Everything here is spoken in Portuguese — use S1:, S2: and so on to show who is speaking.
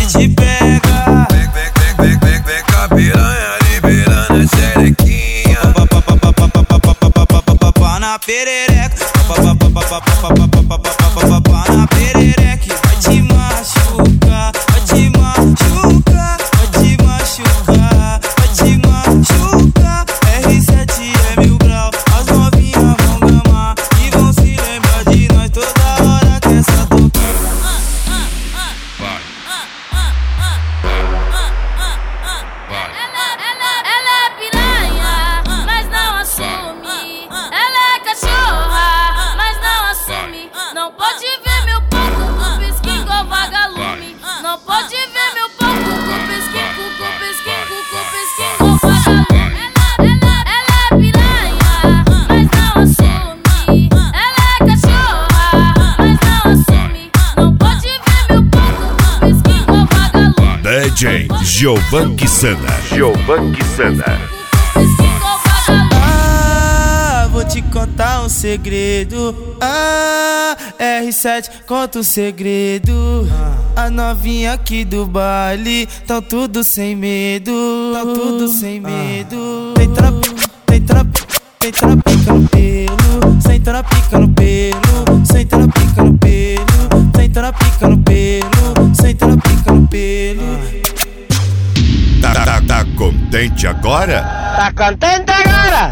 S1: te pega.
S2: Vem com a piranha liberando a xerequinha.
S1: Pá na perereca, pá na perereca. Vai te machucar, vai te machucar, vai te machucar, vai te machucar. R7 é 1000 grau, as novinhas vão gamar e vão se lembrar de nós toda hora que essa tocar.
S3: Ela é piranha, mas não assume. Ela é cachorra, mas não assume. Não pode ver meu pau com pisquinho igual vagalume. Não pode ver meu pau com pisquinho igual vagalume. Ela é piranha, mas não assume. Ela é cachorra, mas não assume. Não pode ver meu pau com pisquinho igual vagalume.
S4: DJ Giovan Quisana.
S1: Ah, vou te contar um segredo. Ah, R7 conta um segredo. A novinha aqui do baile tão tudo sem medo. Tão tudo sem medo. Tem trapica no pelo. Sem trapica no pelo. Sem trapica no pelo. Sem trapica no pelo. Sem trapica no pelo.
S4: Tá contente agora?
S5: Tá contente agora?